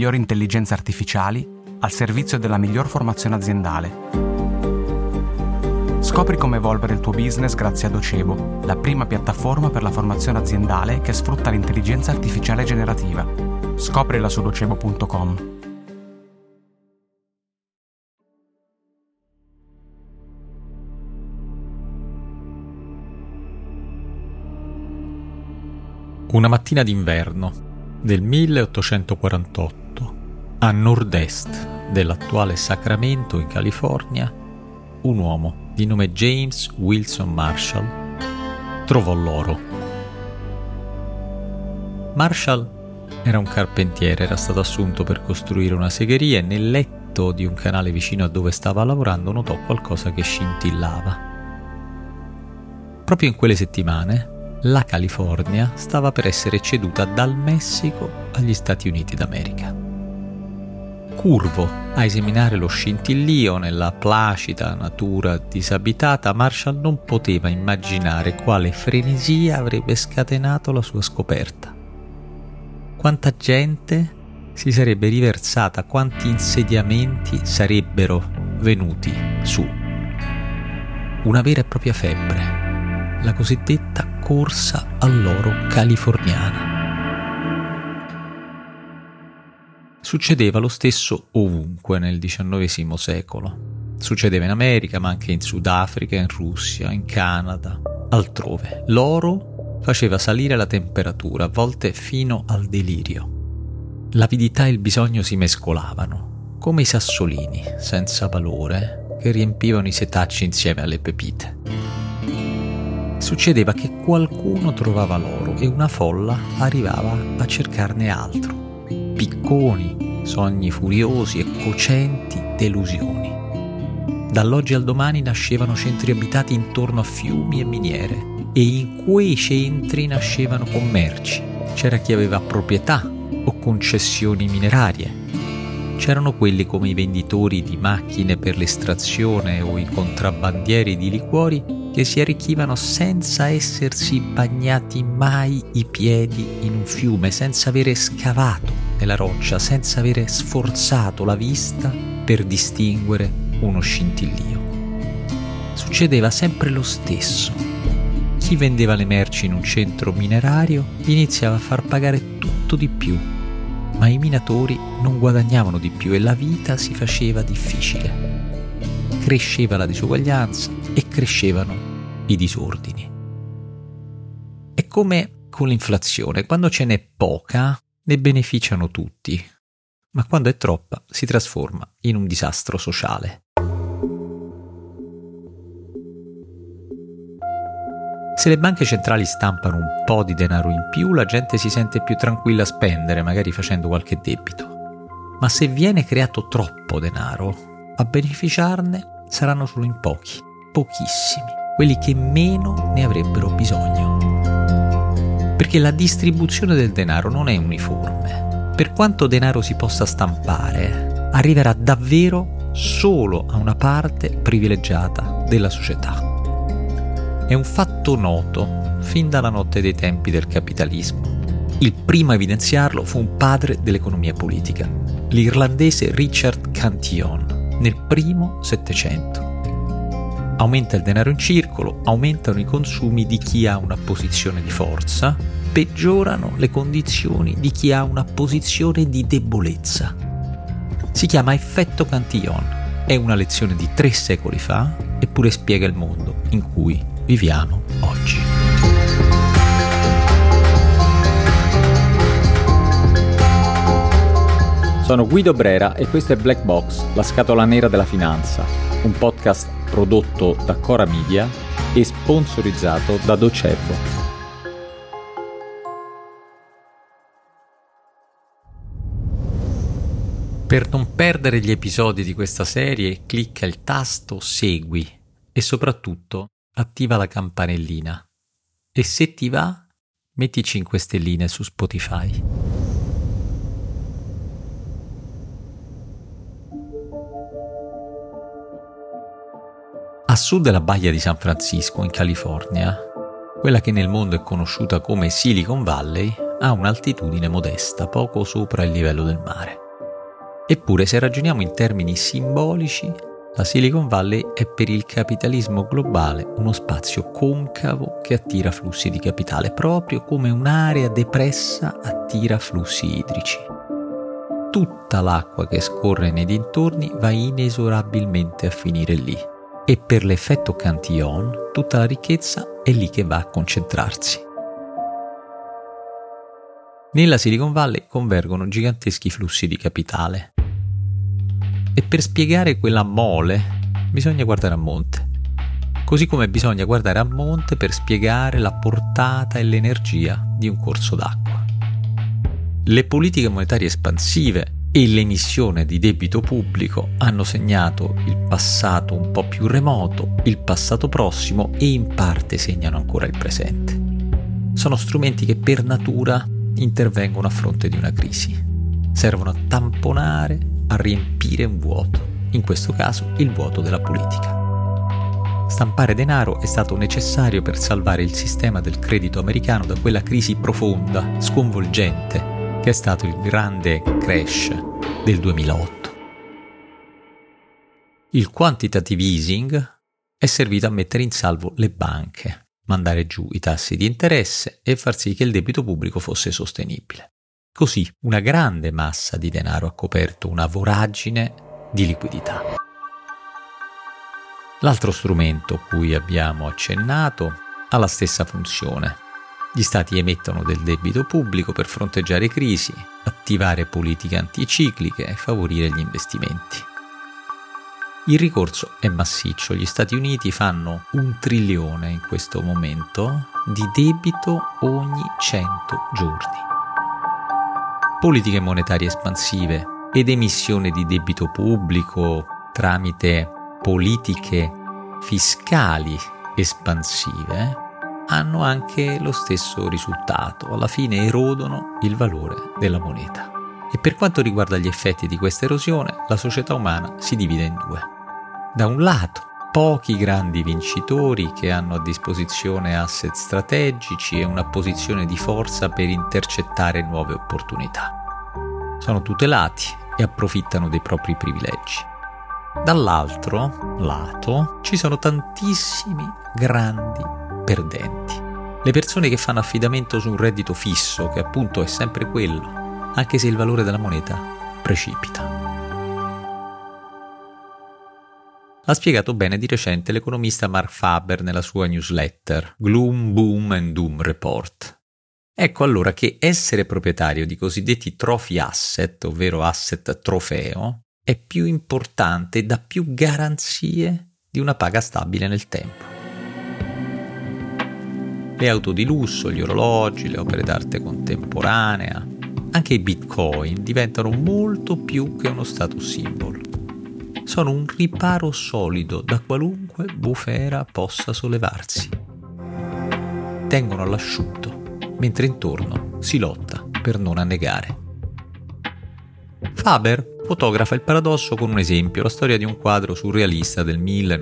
migliori intelligenze artificiali al servizio della miglior formazione aziendale. Scopri come evolvere il tuo business grazie a Docebo, la prima piattaforma per la formazione aziendale che sfrutta l'intelligenza artificiale generativa. Scoprila su docebo.com. Una mattina d'inverno del 1848, a nord-est dell'attuale Sacramento, in California, un uomo di nome James Wilson Marshall trovò l'oro. Marshall era un carpentiere, era stato assunto per costruire una segheria e nel letto di un canale vicino a dove stava lavorando notò qualcosa che scintillava. Proprio in quelle settimane la California stava per essere ceduta dal Messico agli Stati Uniti d'America. Curvo a esaminare lo scintillio nella placida natura disabitata, Marshall non poteva immaginare quale frenesia avrebbe scatenato la sua scoperta. Quanta gente si sarebbe riversata, quanti insediamenti sarebbero venuti su. Una vera e propria febbre. La cosiddetta corsa all'oro californiana. Succedeva lo stesso ovunque nel XIX secolo. Succedeva in America, ma anche in Sudafrica, in Russia, in Canada, altrove. L'oro faceva salire la temperatura, a volte fino al delirio. L'avidità e il bisogno si mescolavano, come i sassolini, senza valore, che riempivano i setacci insieme alle pepite. Succedeva che qualcuno trovava l'oro e una folla arrivava a cercarne altro. Picconi, sogni furiosi e cocenti delusioni. Dall'oggi al domani nascevano centri abitati intorno a fiumi e miniere e in quei centri nascevano commerci. C'era chi aveva proprietà o concessioni minerarie. C'erano quelli come i venditori di macchine per l'estrazione o i contrabbandieri di liquori che si arricchivano senza essersi bagnati mai i piedi in un fiume, senza avere scavato nella roccia, senza avere sforzato la vista per distinguere uno scintillio. Succedeva sempre lo stesso. Chi vendeva le merci in un centro minerario iniziava a far pagare tutto di più, ma i minatori non guadagnavano di più e la vita si faceva difficile. Cresceva la disuguaglianza e crescevano i disordini. È come con l'inflazione: quando ce n'è poca ne beneficiano tutti, ma quando è troppa si trasforma in un disastro sociale. Se le banche centrali stampano un po' di denaro in più, la gente si sente più tranquilla a spendere, magari facendo qualche debito. Ma se viene creato troppo denaro, a beneficiarne saranno solo in pochi, pochissimi, quelli che meno ne avrebbero bisogno. Perché la distribuzione del denaro non è uniforme. Per quanto denaro si possa stampare, arriverà davvero solo a una parte privilegiata della società. È un fatto noto fin dalla notte dei tempi del capitalismo. Il primo a evidenziarlo fu un padre dell'economia politica, l'irlandese Richard Cantillon, nel primo Settecento. Aumenta il denaro in circolo, aumentano i consumi di chi ha una posizione di forza, peggiorano le condizioni di chi ha una posizione di debolezza. Si chiama effetto Cantillon, è una lezione di 3 secoli fa, eppure spiega il mondo in cui viviamo oggi. Sono Guido Brera e questo è Black Box, la scatola nera della finanza, un podcast prodotto da Cora Media e sponsorizzato da Docebo. Per non perdere gli episodi di questa serie, clicca il tasto Segui e soprattutto attiva la campanellina. E se ti va, metti 5 stelline su Spotify. A sud della baia di San Francisco, in California, quella che nel mondo è conosciuta come Silicon Valley, ha un'altitudine modesta, poco sopra il livello del mare. Eppure, se ragioniamo in termini simbolici, la Silicon Valley è per il capitalismo globale uno spazio concavo che attira flussi di capitale, proprio come un'area depressa attira flussi idrici. Tutta l'acqua che scorre nei dintorni va inesorabilmente a finire lì e per l'effetto Cantillon tutta la ricchezza è lì che va a concentrarsi. Nella Silicon Valley convergono giganteschi flussi di capitale. E per spiegare quella mole bisogna guardare a monte. Così come bisogna guardare a monte per spiegare la portata e l'energia di un corso d'acqua. Le politiche monetarie espansive e l'emissione di debito pubblico hanno segnato il passato un po' più remoto, il passato prossimo e in parte segnano ancora il presente. Sono strumenti che per natura intervengono a fronte di una crisi. Servono a tamponare, a riempire un vuoto, in questo caso il vuoto della politica. Stampare denaro è stato necessario per salvare il sistema del credito americano da quella crisi profonda, sconvolgente, che è stato il grande crash del 2008. Il quantitative easing è servito a mettere in salvo le banche, mandare giù i tassi di interesse e far sì che il debito pubblico fosse sostenibile. Così una grande massa di denaro ha coperto una voragine di liquidità. L'altro strumento cui abbiamo accennato ha la stessa funzione. Gli stati emettono del debito pubblico per fronteggiare crisi, attivare politiche anticicliche e favorire gli investimenti. Il ricorso è massiccio. Gli Stati Uniti fanno 1 trilione in questo momento di debito ogni 100 giorni. Politiche monetarie espansive ed emissione di debito pubblico tramite politiche fiscali espansive hanno anche lo stesso risultato. Alla fine erodono il valore della moneta. E per quanto riguarda gli effetti di questa erosione, la società umana si divide in due. Da un lato, pochi grandi vincitori che hanno a disposizione asset strategici e una posizione di forza per intercettare nuove opportunità. Sono tutelati e approfittano dei propri privilegi. Dall'altro lato ci sono tantissimi grandi perdenti. Le persone che fanno affidamento su un reddito fisso, che appunto è sempre quello, anche se il valore della moneta precipita. L'ha spiegato bene di recente l'economista Mark Faber nella sua newsletter Gloom, Boom and Doom Report. Ecco allora che essere proprietario di cosiddetti trophy asset, ovvero asset trofeo, è più importante e dà più garanzie di una paga stabile nel tempo. Le auto di lusso, gli orologi, le opere d'arte contemporanea, anche i bitcoin diventano molto più che uno status symbol. Sono un riparo solido da qualunque bufera possa sollevarsi. Tengono all'asciutto, mentre intorno si lotta per non annegare. Faber fotografa il paradosso con un esempio, la storia di un quadro surrealista del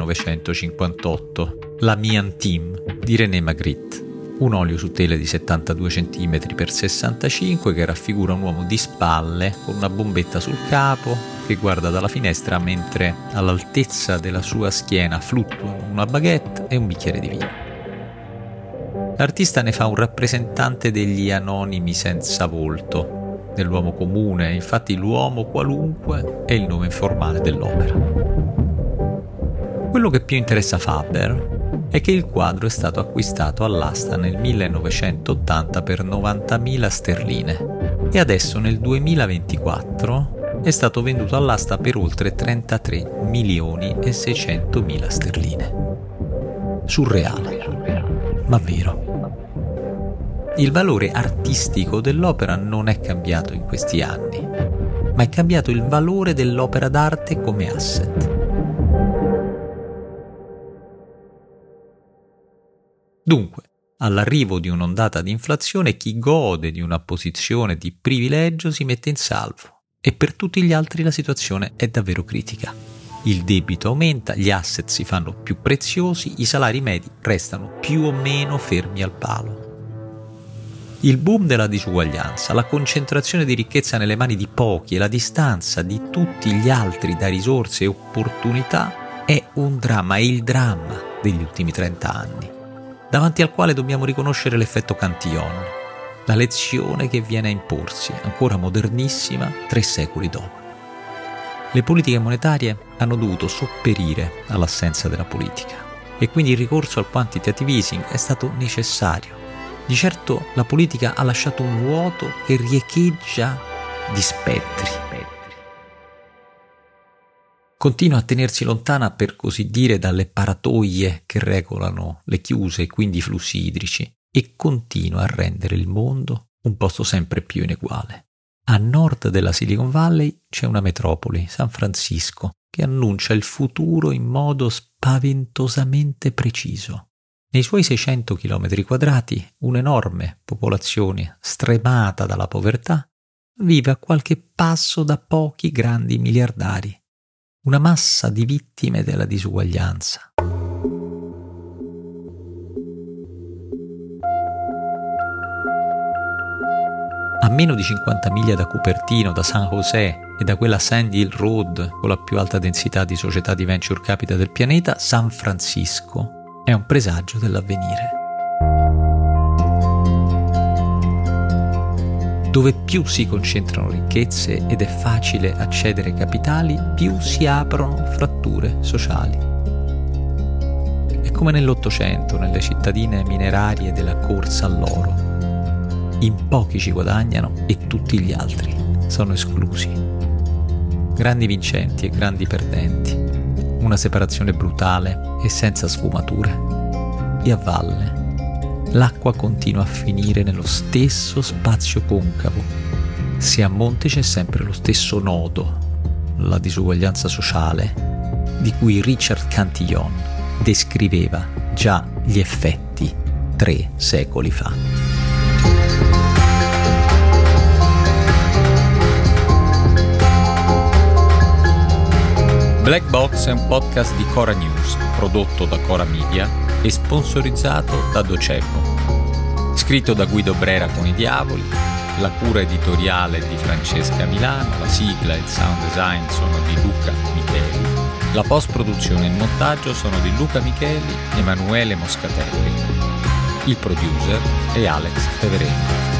1958, La Mian Team di René Magritte, un olio su tela di 72 cm x 65 che raffigura un uomo di spalle con una bombetta sul capo che guarda dalla finestra mentre all'altezza della sua schiena fluttuano una baguette e un bicchiere di vino. L'artista ne fa un rappresentante degli anonimi senza volto, dell'uomo comune, infatti l'uomo qualunque è il nome informale dell'opera. Quello che più interessa Faber è che il quadro è stato acquistato all'asta nel 1980 per 90.000 sterline e adesso nel 2024 è stato venduto all'asta per oltre 33.600.000 sterline. Surreale, ma vero. Il valore artistico dell'opera non è cambiato in questi anni, ma è cambiato il valore dell'opera d'arte come asset. Dunque, all'arrivo di un'ondata di inflazione, chi gode di una posizione di privilegio si mette in salvo e per tutti gli altri la situazione è davvero critica. Il debito aumenta, gli asset si fanno più preziosi, i salari medi restano più o meno fermi al palo. Il boom della disuguaglianza, la concentrazione di ricchezza nelle mani di pochi e la distanza di tutti gli altri da risorse e opportunità è un dramma, è il dramma degli ultimi 30 anni, davanti al quale dobbiamo riconoscere l'effetto Cantillon, la lezione che viene a imporsi, ancora modernissima, 3 secoli dopo. Le politiche monetarie hanno dovuto sopperire all'assenza della politica e quindi il ricorso al quantitative easing è stato necessario. Di certo la politica ha lasciato un vuoto che riecheggia di spettri. Continua a tenersi lontana, per così dire, dalle paratoie che regolano le chiuse e quindi i flussi idrici e continua a rendere il mondo un posto sempre più ineguale. A nord della Silicon Valley c'è una metropoli, San Francisco, che annuncia il futuro in modo spaventosamente preciso. Nei suoi 600 km quadrati, un'enorme popolazione stremata dalla povertà vive a qualche passo da pochi grandi miliardari, una massa di vittime della disuguaglianza. A meno di 50 miglia da Cupertino, da San José e da quella Sandy Hill Road con la più alta densità di società di venture capital del pianeta, San Francisco è un presagio dell'avvenire. Dove più si concentrano ricchezze ed è facile accedere ai capitali, più si aprono fratture sociali. È come nell'Ottocento, nelle cittadine minerarie della corsa all'oro. In pochi ci guadagnano e tutti gli altri sono esclusi. Grandi vincenti e grandi perdenti. Una separazione brutale e senza sfumature. E a valle, l'acqua continua a finire nello stesso spazio concavo. Se a monte c'è sempre lo stesso nodo, la disuguaglianza sociale, di cui Richard Cantillon descriveva già gli effetti 3 secoli fa. Black Box è un podcast di Cora News, prodotto da Cora Media e sponsorizzato da Docebo. Scritto da Guido Brera con i Diavoli, la cura editoriale di Francesca Milano, la sigla e il sound design sono di Luca Micheli, la post-produzione e il montaggio sono di Luca Micheli e Emanuele Moscatelli. Il producer è Alex Pevereni.